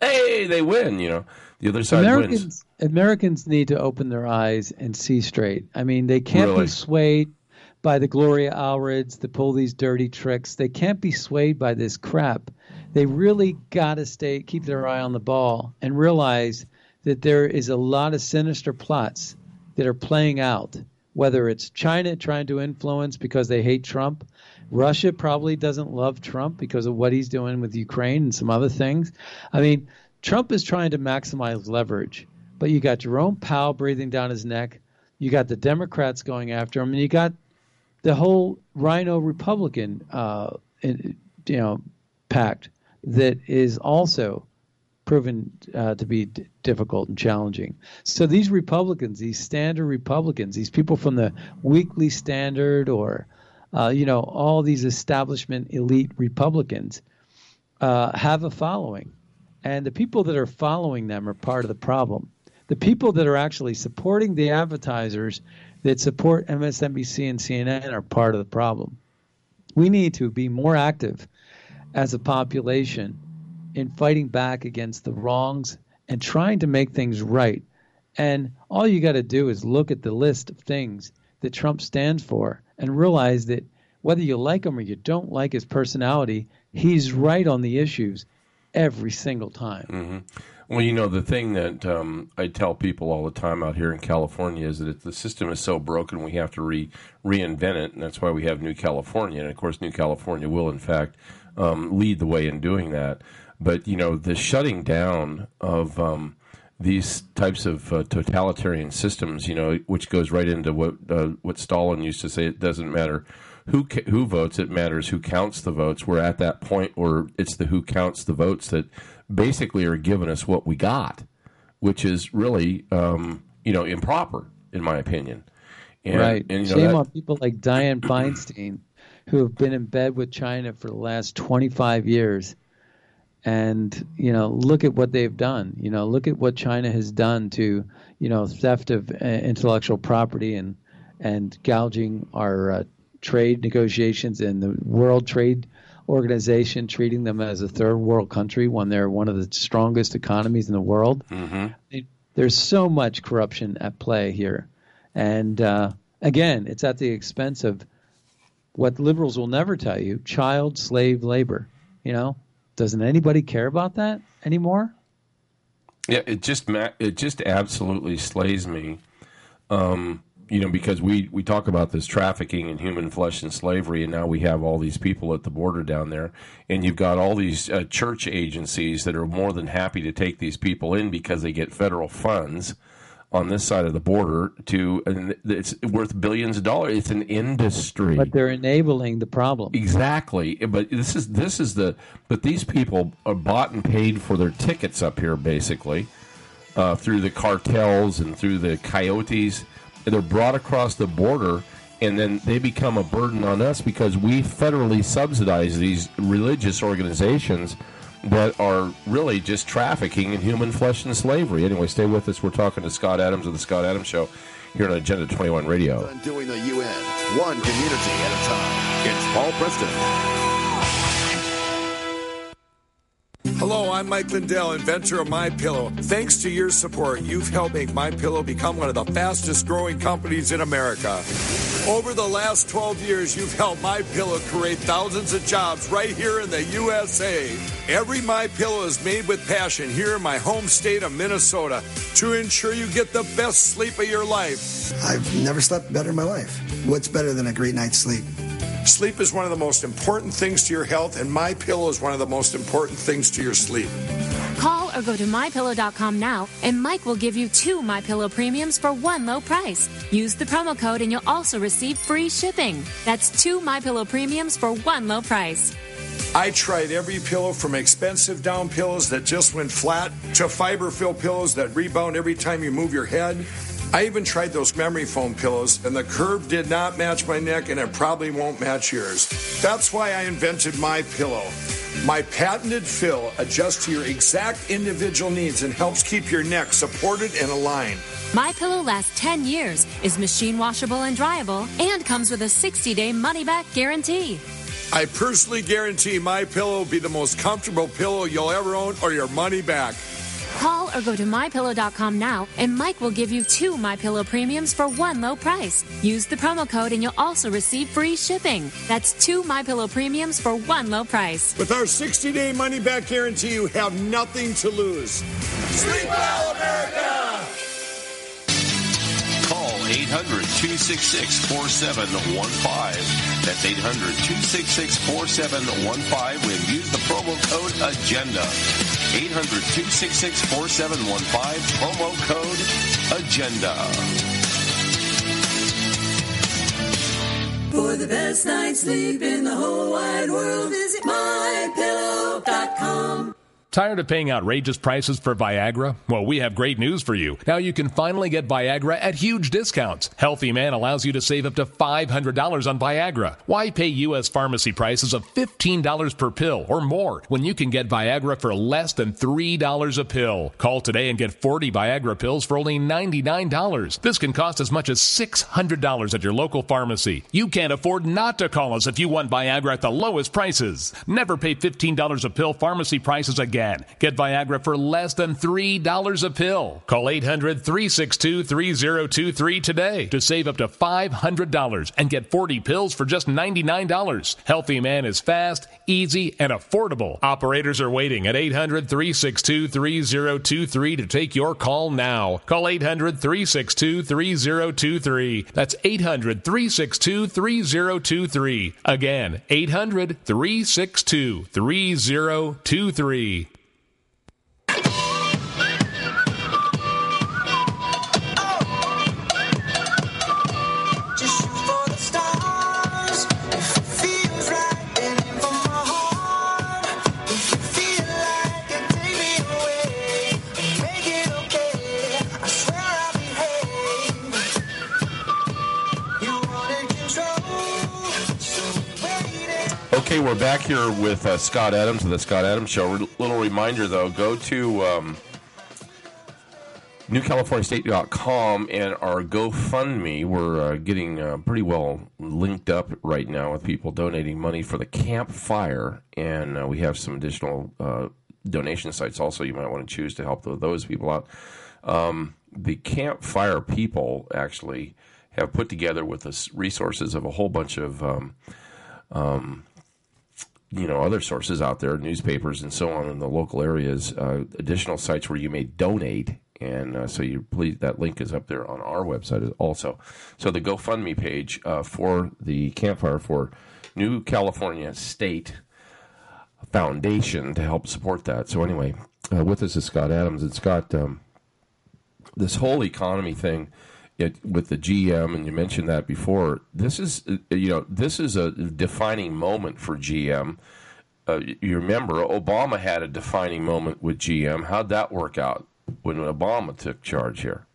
Speaker 11: hey, they win. You know, the other side
Speaker 12: Americans,
Speaker 11: wins.
Speaker 12: Americans need to open their eyes and see straight. I mean, they can't
Speaker 11: Really?
Speaker 12: be swayed by the Gloria Allreds to pull these dirty tricks. They can't be swayed by this crap. They really got to stay, keep their eye on the ball and realize that there is a lot of sinister plots that are playing out, whether it's China trying to influence because they hate Trump. Russia probably doesn't love Trump because of what he's doing with Ukraine and some other things. I mean, Trump is trying to maximize leverage, but you got Jerome Powell breathing down his neck. You got the Democrats going after him, and you got the whole Rhino Republican, uh, in, you know, pact that is also proven uh, to be d- difficult and challenging. So these Republicans, these standard Republicans, these people from the Weekly Standard or, uh, you know, all these establishment elite Republicans uh, have a following. And the people that are following them are part of the problem. The people that are actually supporting the advertisers that support M S N B C and C N N are part of the problem. We need to be more active as a population in fighting back against the wrongs and trying to make things right. And all you got to do is look at the list of things that Trump stands for and realize that whether you like him or you don't like his personality, he's right on the issues every single time.
Speaker 11: Mm-hmm. Well, you know, the thing that um, I tell people all the time out here in California is that if the system is so broken, we have to re- reinvent it, and that's why we have New California. And, of course, New California will, in fact, um, lead the way in doing that. But, you know, the shutting down of um, these types of uh, totalitarian systems, you know, which goes right into what uh, what Stalin used to say, it doesn't matter who ca- who votes, it matters who counts the votes. We're at that point where it's the who counts the votes that basically are giving us what we got, which is really, um, you know, improper, in my opinion. And,
Speaker 12: right.
Speaker 11: And, you know,
Speaker 12: Shame
Speaker 11: that,
Speaker 12: on people like Dianne Feinstein, who have been in bed with China for the last twenty-five years. And, you know, look at what they've done. You know, look at what China has done to, you know, theft of uh, intellectual property and, and gouging our uh, trade negotiations and the World Trade Organization, treating them as a third world country when they're one of the strongest economies in the world.
Speaker 11: Mm-hmm.
Speaker 12: There's so much corruption at play here. And, uh, again, it's at the expense of what liberals will never tell you, child slave labor, you know? Doesn't anybody care about that anymore?
Speaker 11: Yeah, it just ma- it just absolutely slays me, um, you know, because we, we talk about this trafficking in human flesh and slavery, and now we have all these people at the border down there, and you've got all these uh, church agencies that are more than happy to take these people in because they get federal funds on this side of the border to, and it's worth billions of dollars. It's an industry.
Speaker 12: But they're enabling the problem.
Speaker 11: Exactly. But this is this is the. But these people are bought and paid for their tickets up here, basically, uh, through the cartels and through the coyotes. And they're brought across the border, and then they become a burden on us because we federally subsidize these religious organizations that are really just trafficking in human flesh and slavery. Anyway, stay with us. We're talking to Scott Adams of the Scott Adams Show here on Agenda twenty-one Radio.
Speaker 10: Doing the U N, one community at a time. It's Paul Preston.
Speaker 13: Hello, I'm Mike Lindell, inventor of MyPillow. Thanks to your support, you've helped make MyPillow become one of the fastest growing companies in America. Over the last twelve years, you've helped MyPillow create thousands of jobs right here in the U S A. Every MyPillow is made with passion here in my home state of Minnesota to ensure you get the best sleep of your life.
Speaker 14: I've never slept better in my life. What's better than a great night's sleep?
Speaker 13: Sleep is one of the most important things to your health, and MyPillow is one of the most important things to your sleep.
Speaker 15: Call or go to my pillow dot com now, and Mike will give you two MyPillow premiums for one low price. Use the promo code, and you'll also receive free shipping. That's two MyPillow premiums for one low price.
Speaker 13: I tried every pillow from expensive down pillows that just went flat to fiber-filled pillows that rebound every time you move your head. I even tried those memory foam pillows, and the curve did not match my neck, and it probably won't match yours. That's why I invented MyPillow. My patented fill adjusts to your exact individual needs and helps keep your neck supported and aligned.
Speaker 15: MyPillow lasts ten years, is machine washable and dryable, and comes with a sixty-day money-back guarantee.
Speaker 13: I personally guarantee my pillow will be the most comfortable pillow you'll ever own, or your money back.
Speaker 15: Call or go to my pillow dot com now, and Mike will give you two MyPillow premiums for one low price. Use the promo code, and you'll also receive free shipping. That's two MyPillow premiums for one low price.
Speaker 13: With our sixty-day money-back guarantee, you have nothing to lose. Sleep well, America!
Speaker 11: Call eight hundred, two six six, four seven one five. That's eight hundred, two six six, four seven one five. And use the promo code AGENDA. eight hundred, two six six, four seven one five. Promo code AGENDA.
Speaker 16: For the best night's sleep in the whole wide world, visit my pillow dot com.
Speaker 17: Tired of paying outrageous prices for Viagra? Well, we have great news for you. Now you can finally get Viagra at huge discounts. Healthy Man allows you to save up to five hundred dollars on Viagra. Why pay U S pharmacy prices of fifteen dollars per pill or more when you can get Viagra for less than three dollars a pill? Call today and get forty Viagra pills for only ninety-nine dollars. This can cost as much as six hundred dollars at your local pharmacy. You can't afford not to call us if you want Viagra at the lowest prices. Never pay fifteen dollars a pill pharmacy prices again. Get Viagra for less than three dollars a pill. Call eight hundred, three six two, three zero two three today to save up to five hundred dollars and get forty pills for just ninety-nine dollars. Healthy Man is fast, easy, and affordable. Operators are waiting at eight hundred, three six two, three zero two three to take your call now. Call eight hundred, three six two, three zero two three. That's eight hundred, three six two, three zero two three. Again, eight hundred, three six two, three zero two three.
Speaker 11: Okay, we're back here with uh, Scott Adams of the Scott Adams Show. Re- little reminder, though, go to um, new california state dot com and our GoFundMe. We're uh, getting uh, pretty well linked up right now with people donating money for the campfire, and uh, we have some additional uh, donation sites also you might want to choose to help those people out. Um, the campfire people actually have put together with the resources of a whole bunch of um, um, you know, other sources out there, newspapers and so on in the local areas, uh, additional sites where you may donate. And uh, so you please, that link is up there on our website also. So the GoFundMe page uh, for the campfire for New California State Foundation to help support that. So anyway, uh, with us is Scott Adams. And Scott, um, this whole economy thing, It, with the G M, and you mentioned that before, this is, you know, this is a defining moment for G M. Uh, you remember, Obama had a defining moment with G M. How'd that work out when Obama took charge here?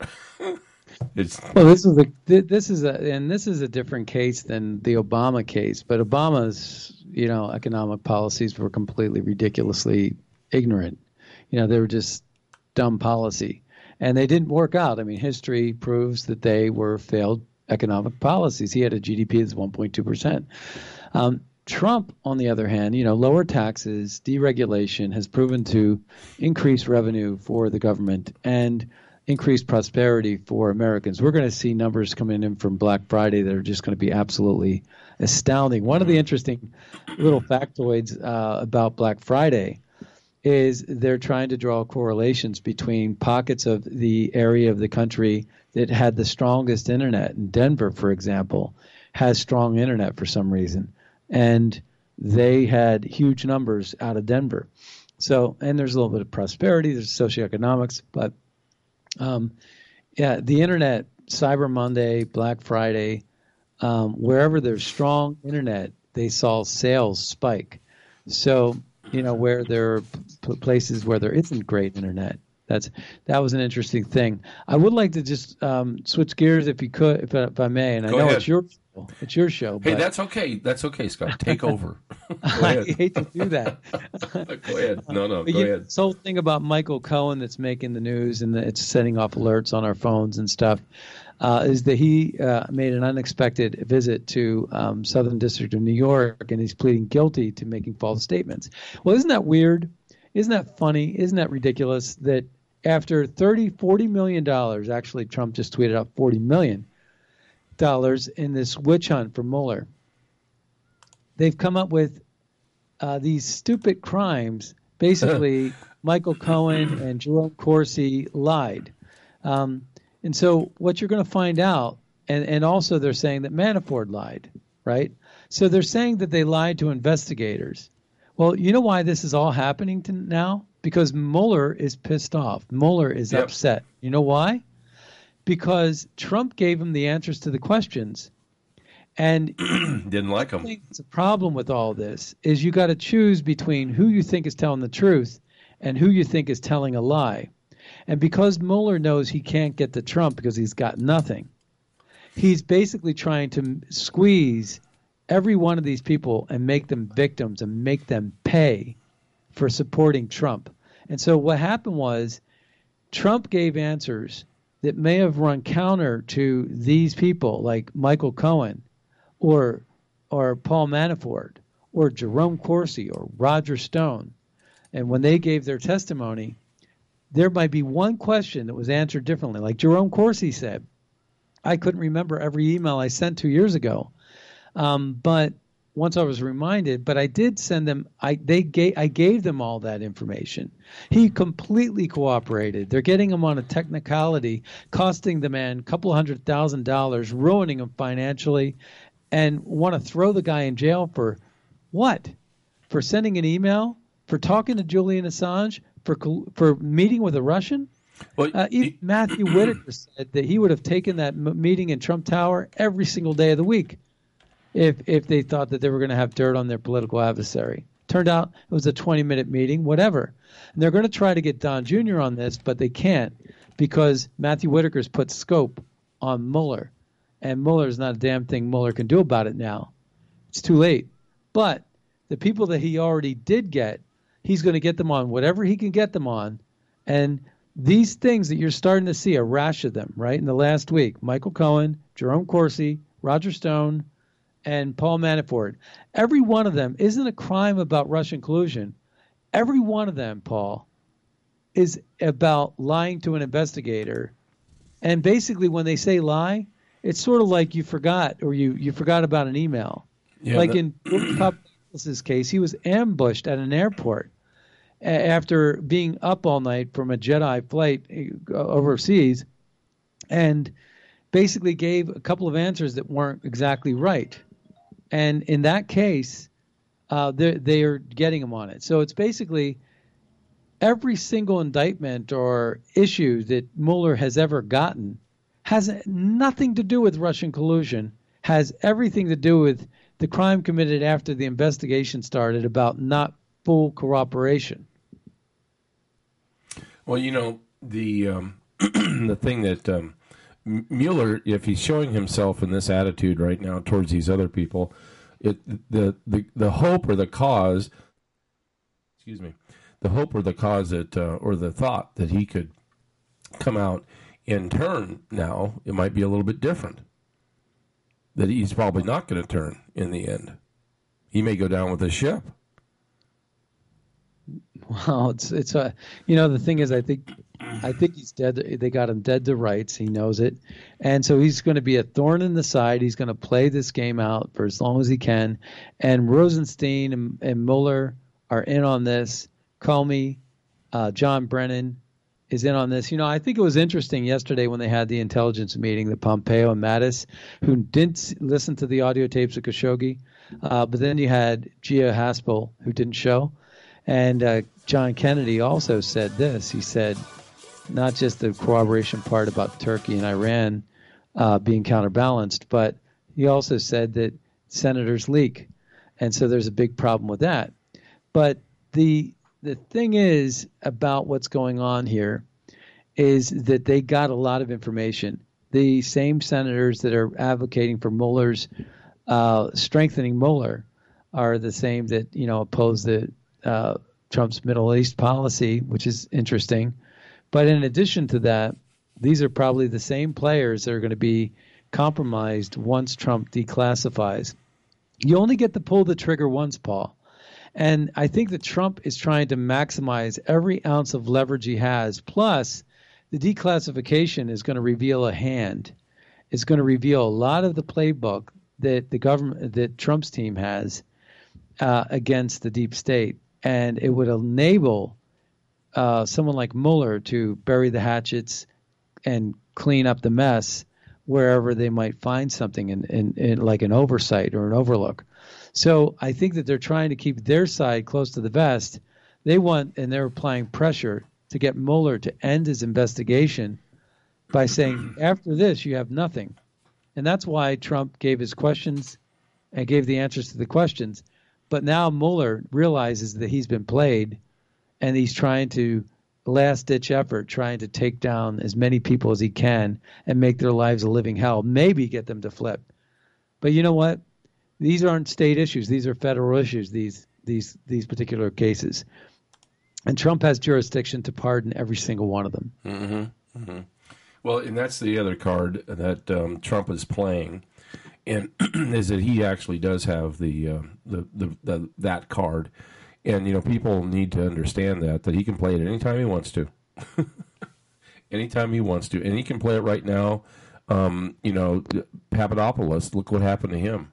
Speaker 11: it's
Speaker 12: well, this is a this is a and this is a different case than the Obama case. But Obama's, you know, economic policies were completely ridiculously ignorant. You know, they were just dumb policy. And they didn't work out. I mean, history proves that they were failed economic policies. He had a G D P that's one point two percent. Um, Trump, on the other hand, you know, lower taxes, deregulation has proven to increase revenue for the government and increase prosperity for Americans. We're going to see numbers coming in from Black Friday that are just going to be absolutely astounding. One of the interesting little factoids uh, about Black Friday is they're trying to draw correlations between pockets of the area of the country that had the strongest internet. And Denver, for example, has strong internet for some reason. And they had huge numbers out of Denver. So, and there's a little bit of prosperity, there's socioeconomics, but um, yeah, the internet, Cyber Monday, Black Friday, um, wherever there's strong internet, they saw sales spike. So, you know, where there are p- places where there isn't great internet. That's that was an interesting thing. I would like to just um, switch gears if you could, if, if I may. And I
Speaker 11: Go
Speaker 12: know
Speaker 11: ahead.
Speaker 12: it's your It's your show.
Speaker 11: Hey,
Speaker 12: but
Speaker 11: that's okay. That's okay, Scott. Take over.
Speaker 12: I hate to do that.
Speaker 11: Go ahead. No, no,
Speaker 12: But
Speaker 11: go
Speaker 12: you-
Speaker 11: ahead.
Speaker 12: This whole thing about Michael Cohen that's making the news and it's setting off alerts on our phones and stuff uh, is that he uh, made an unexpected visit to um, Southern District of New York, and he's pleading guilty to making false statements. Well, isn't that weird? Isn't that funny? Isn't that ridiculous that after thirty, forty million dollars, actually Trump just tweeted out forty million dollars in this witch hunt for Mueller, they've come up with uh, these stupid crimes. Basically, Michael Cohen and Jerome Corsi lied. Um, and so what you're going to find out, and, and also they're saying that Manafort lied, right? So they're saying that they lied to investigators. Well, you know why this is all happening to now? Because Mueller is pissed off. Mueller is
Speaker 11: Yep.
Speaker 12: upset. You know why? Because Trump gave him the answers to the questions. And
Speaker 11: Didn't like him.
Speaker 12: I think the problem with all this is you got to choose between who you think is telling the truth and who you think is telling a lie. And because Mueller knows he can't get to Trump because he's got nothing, he's basically trying to squeeze every one of these people and make them victims and make them pay for supporting Trump. And so what happened was Trump gave answers that may have run counter to these people like Michael Cohen or or Paul Manafort or Jerome Corsi or Roger Stone. And when they gave their testimony, there might be one question that was answered differently. Like Jerome Corsi said, I couldn't remember every email I sent two years ago. Um, but once I was reminded, but I did send them, I they gave, I gave them all that information. He completely cooperated. They're getting him on a technicality, costing the man a couple hundred thousand dollars, ruining him financially, and want to throw the guy in jail for what? For sending an email? For talking to Julian Assange? For for meeting with a Russian?
Speaker 11: Well,
Speaker 12: uh, even Matthew Whitaker said that he would have taken that m- meeting in Trump Tower every single day of the week if if they thought that they were going to have dirt on their political adversary. Turned out it was a twenty-minute meeting, whatever. And they're going to try to get Don Junior on this, but they can't because Matthew Whitaker's put scope on Mueller. And Mueller's not a damn thing Mueller can do about it now. It's too late. But the people that he already did get, he's going to get them on whatever he can get them on. And these things that you're starting to see, a rash of them, right, in the last week, Michael Cohen, Jerome Corsi, Roger Stone, and Paul Manafort, every one of them isn't a crime about Russian collusion. Every one of them, Paul, is about lying to an investigator. And basically when they say lie, it's sort of like you forgot or you, you forgot about an email.
Speaker 11: Yeah,
Speaker 12: like
Speaker 11: that-
Speaker 12: in Papadopoulos' case, he was ambushed at an airport a- after being up all night from a Jedi flight uh, overseas and basically gave a couple of answers that weren't exactly right. And in that case, uh, they are getting him on it. So it's basically every single indictment or issue that Mueller has ever gotten has nothing to do with Russian collusion, has everything to do with the crime committed after the investigation started about not full cooperation.
Speaker 11: Well, you know, the um, the thing that um, M- Mueller, if he's showing himself in this attitude right now towards these other people, it the the, the hope or the cause, excuse me, the hope or the cause that uh, or the thought that he could come out in turn now, it might be a little bit different. That he's probably not going to turn in the end. He may go down with the ship.
Speaker 12: Well, it's it's a you know the thing is I think I think he's dead. They got him dead to rights. He knows it, and so he's going to be a thorn in the side. He's going to play this game out for as long as he can. And Rosenstein and, and Mueller are in on this. Comey, uh, John Brennan is in on this. You know, I think it was interesting yesterday when they had the intelligence meeting that Pompeo and Mattis, who didn't listen to the audio tapes of Khashoggi, uh, but then you had Gia Haspel, who didn't show. And uh, John Kennedy also said this. He said not just the corroboration part about Turkey and Iran uh, being counterbalanced, but he also said that senators leak. And so there's a big problem with that. But the the thing is about what's going on here is that they got a lot of information. the same senators that are advocating for Mueller's uh, strengthening Mueller are the same that, you know, oppose the uh, Trump's Middle East policy, which is interesting. But in addition to that, these are probably the same players that are going to be compromised once Trump declassifies. You only get to pull the trigger once, Paul. And I think that Trump is trying to maximize every ounce of leverage he has. Plus, the declassification is going to reveal a hand. It's going to reveal a lot of the playbook that the government, that Trump's team has uh, against the deep state. And it would enable uh, someone like Mueller to bury the hatchets and clean up the mess wherever they might find something in, in, in like an oversight or an overlook. So I think that they're trying to keep their side close to the vest. They want, and they're applying pressure to get Mueller to end his investigation by saying, after this, you have nothing. And that's why Trump gave his questions and gave the answers to the questions. But now Mueller realizes that he's been played, and he's trying to last-ditch effort, trying to take down as many people as he can and make their lives a living hell, maybe get them to flip. But you know what? These aren't state issues. These are federal issues, these these these particular cases. And Trump has jurisdiction to pardon every single one of them.
Speaker 11: Mm-hmm. Mm-hmm. Well, and that's the other card that um, Trump is playing, and is that he actually does have the, uh, the, the the that card. And, you know, people need to understand that, that he can play it anytime he wants to. Anytime he wants to. And he can play it right now. Um, you know, Papadopoulos, look what happened to him.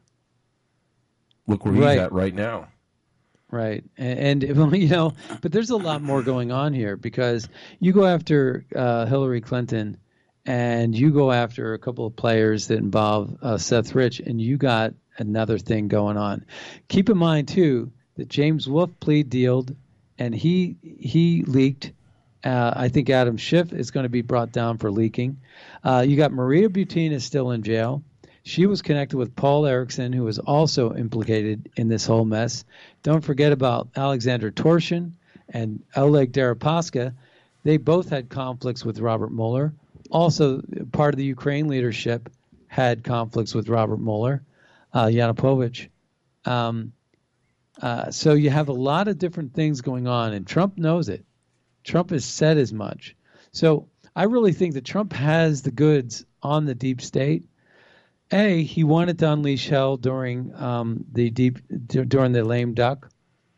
Speaker 11: Look where he's
Speaker 12: right.
Speaker 11: at right now.
Speaker 12: Right. And, and, you know, but there's a lot more going on here, because you go after uh, Hillary Clinton and you go after a couple of players that involve uh, Seth Rich, and you got another thing going on. Keep in mind, too, that James Wolf plead dealed, and he he leaked. Uh, I think Adam Schiff is going to be brought down for leaking. Uh, you got Maria Butina is still in jail. She was connected with Paul Erickson, who was also implicated in this whole mess. Don't forget about Alexander Torshin and Oleg Deripaska. They both had conflicts with Robert Mueller. Also, part of the Ukraine leadership had conflicts with Robert Mueller, uh, Yanukovych. Um, uh, so you have a lot of different things going on, and Trump knows it. Trump has said as much. So I really think that Trump has the goods on the deep state. A, he wanted to unleash hell during um, the deep during the lame duck,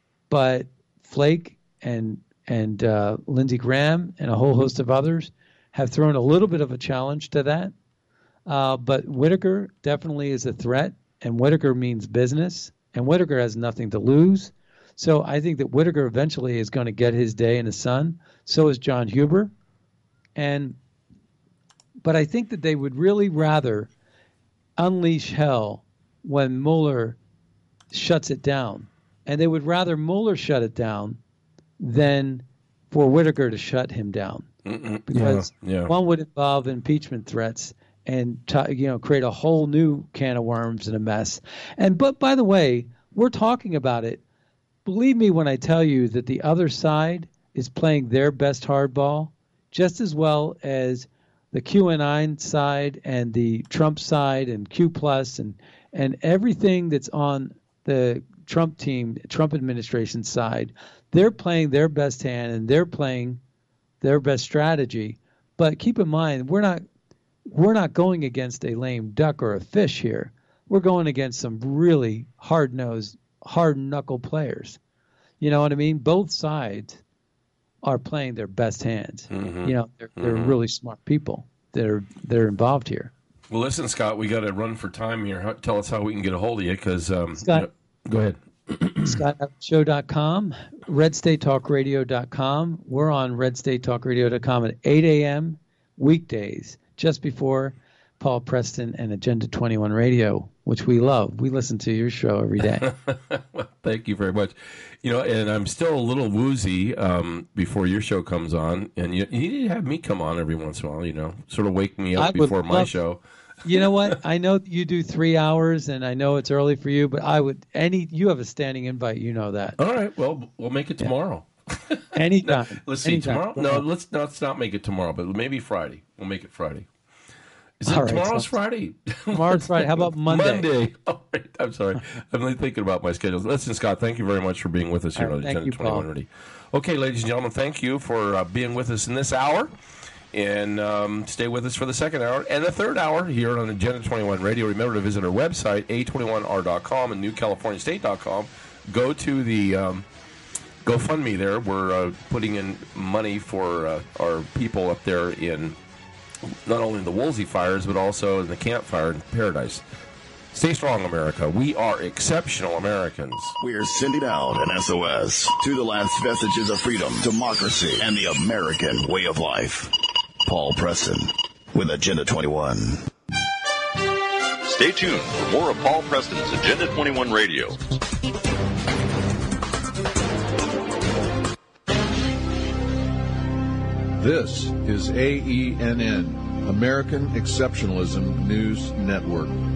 Speaker 12: but Flake and and uh, Lindsey Graham and a whole host of others have thrown a little bit of a challenge to that. Uh, but Whitaker definitely is a threat, and Whitaker means business, and Whitaker has nothing to lose. So I think that Whitaker eventually is going to get his day in the sun. So is John Huber, and but I think that they would really rather unleash hell when Mueller shuts it down. And they would rather Mueller shut it down than for Whitaker to shut him down. Mm-mm. Because yeah, yeah. one would involve impeachment threats and t- you know create a whole new can of worms and a mess. And but by the way, we're talking about it. Believe me when I tell you that the other side is playing their best hardball just as well as the QAnon side and the Trump side and Q plus and and everything that's on the Trump team, Trump administration side. They're playing their best hand and they're playing their best strategy. But keep in mind, we're not we're not going against a lame duck or a fish here. We're going against some really hard-nosed, hard-knuckle players. You know what I mean? Both sides are playing their best hands. Mm-hmm. You know, they're, they're mm-hmm. really smart people that are that are involved here.
Speaker 11: Well, listen, Scott, we got to run for time here. Tell us how we can get a hold of you, because um,
Speaker 12: Scott,
Speaker 11: you know, go ahead.
Speaker 12: Scott Evans Show dot com, Red State Talk Radio dot com. We're on Red State Talk Radio dot com at eight a.m. weekdays, just before Paul Preston and Agenda twenty-one Radio, which we love. We listen to your show every day.
Speaker 11: Well, thank you very much. You know, and I'm still a little woozy um, before your show comes on, and you, you need to have me come on every once in a while, you know, sort of wake me up before my love, show.
Speaker 12: You know what? I know you do three hours, and I know it's early for you, but I would any. You have a standing invite. You know that.
Speaker 11: All right. Well, we'll make it tomorrow.
Speaker 12: Yeah. Anytime.
Speaker 11: no, let's see
Speaker 12: Anytime.
Speaker 11: tomorrow. No, let's, let's not make it tomorrow, but maybe Friday. We'll make it Friday. Is it
Speaker 12: All right,
Speaker 11: tomorrow's
Speaker 12: so-
Speaker 11: Friday?
Speaker 12: Tomorrow's Friday. How about Monday?
Speaker 11: Monday. All right. I'm sorry. I'm really thinking about my schedule. Listen, Scott, thank you very much for being with us here
Speaker 12: All right,
Speaker 11: on
Speaker 12: thank
Speaker 11: Agenda
Speaker 12: you,
Speaker 11: twenty-one
Speaker 12: Paul.
Speaker 11: Ready. Okay, ladies and gentlemen, thank you for uh, being with us in this hour. And um, stay with us for the second hour and the third hour here on Agenda twenty-one Radio. Remember to visit our website, A twenty-one R dot com and New California State dot com. Go to the um, GoFundMe there. We're uh, putting in money for uh, our people up there in not only the Woolsey fires, but also in the Camp Fire in Paradise. Stay strong, America. We are exceptional Americans.
Speaker 10: We're sending out an S O S to the last vestiges of freedom, democracy, and the American way of life. Paul Preston with Agenda twenty-one.
Speaker 18: Stay tuned for more of Paul Preston's Agenda twenty-one Radio.
Speaker 1: This is A E N N, American Exceptionalism News Network.